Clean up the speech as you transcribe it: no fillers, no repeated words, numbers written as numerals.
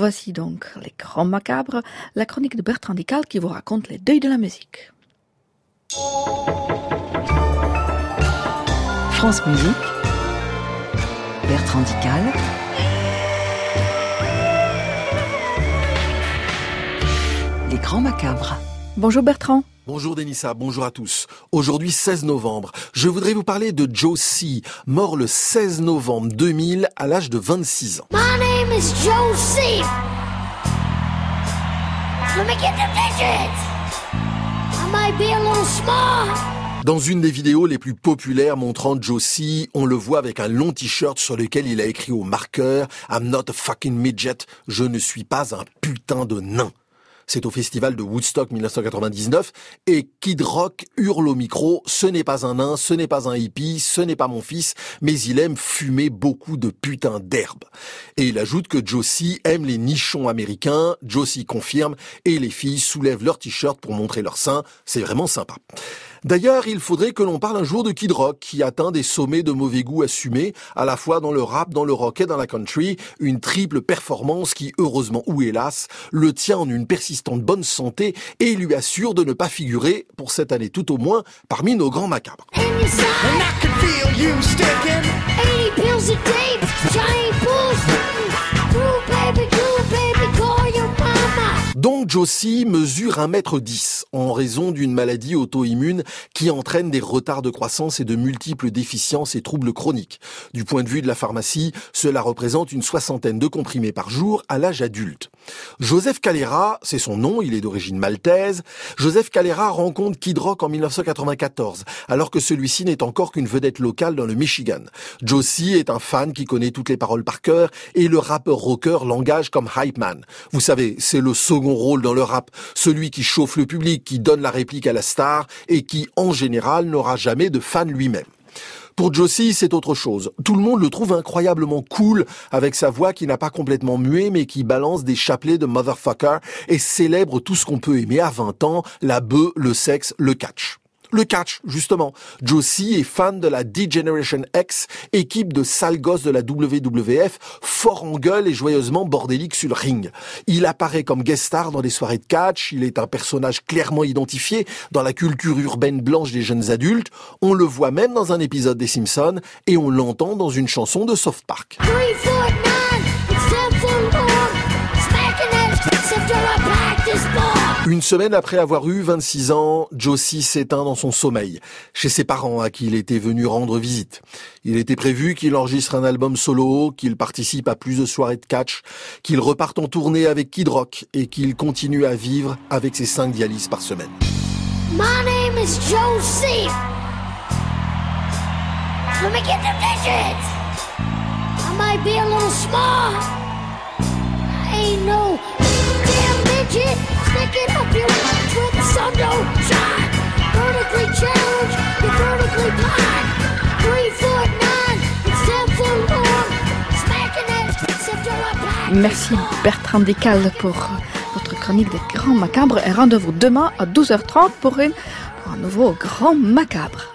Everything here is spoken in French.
Voici donc Les Grands Macabres, la chronique de Bertrand Dical qui vous raconte les deuils de la musique. France Musique, Bertrand Dical. Les Grands Macabres. Bonjour Bertrand. Bonjour Denissa, bonjour à tous. Aujourd'hui 16 novembre, je voudrais vous parler de Joe C., mort le 16 novembre 2000 à l'âge de 26 ans. My name is Joe C. Let me get the digits. I might be a little small. Dans une des vidéos les plus populaires montrant Joe C., on le voit avec un long t-shirt sur lequel il a écrit au marqueur « I'm not a fucking midget », je ne suis pas un putain de nain. C'est au festival de Woodstock 1999 et Kid Rock hurle au micro « Ce n'est pas un nain, ce n'est pas un hippie, ce n'est pas mon fils, mais il aime fumer beaucoup de putain d'herbe ». Et il ajoute que Joe C. aime les nichons américains, Joe C. confirme, et les filles soulèvent leur t-shirt pour montrer leur sein, c'est vraiment sympa. D'ailleurs, il faudrait que l'on parle un jour de Kid Rock, qui atteint des sommets de mauvais goût assumés, à la fois dans le rap, dans le rock et dans la country, une triple performance qui, heureusement ou hélas, le tient en une persistante bonne santé et lui assure de ne pas figurer, pour cette année tout au moins, parmi nos grands macabres. Donc Joe C. mesure 1m10 en raison d'une maladie auto-immune qui entraîne des retards de croissance et de multiples déficiences et troubles chroniques. Du point de vue de la pharmacie, cela représente une 60aine de comprimés par jour à l'âge adulte. Joseph Calera, c'est son nom, il est d'origine maltaise. Joseph Calera rencontre Kid Rock en 1994, alors que celui-ci n'est encore qu'une vedette locale dans le Michigan. Joe C. est un fan qui connaît toutes les paroles par cœur et le rappeur rocker l'engage comme hype man. Vous savez, c'est le second rôle dans le rap, celui qui chauffe le public, qui donne la réplique à la star et qui, en général, n'aura jamais de fan lui-même. Pour Joe C., c'est autre chose. Tout le monde le trouve incroyablement cool avec sa voix qui n'a pas complètement mué mais qui balance des chapelets de motherfucker et célèbre tout ce qu'on peut aimer à 20 ans, la bœuf, le sexe, le catch. Le catch, justement. Joe C. est fan de la D-Generation X, équipe de sales gosses de la WWF, fort en gueule et joyeusement bordélique sur le ring. Il apparaît comme guest star dans des soirées de catch, il est un personnage clairement identifié dans la culture urbaine blanche des jeunes adultes, on le voit même dans un épisode des Simpsons et on l'entend dans une chanson de South Park. Une semaine après avoir eu 26 ans, Joe C. s'éteint dans son sommeil, chez ses parents à qui il était venu rendre visite. Il était prévu qu'il enregistre un album solo, qu'il participe à plus de soirées de catch, qu'il reparte en tournée avec Kid Rock et qu'il continue à vivre avec ses 5 dialyses par semaine. My name is Joe C. Let me get the digits. I might be a little small. I ain't no damn midget. Stick it up your ass where the sun don't shine. Vertically challenged, you're vertically blind. 3'9", it's 10 foot long. Smacking it, except you're a pack. Merci Bertrand Dical pour votre chronique des Grands Macabres et rendez-vous demain à 12h30 pour un nouveau Grand Macabre.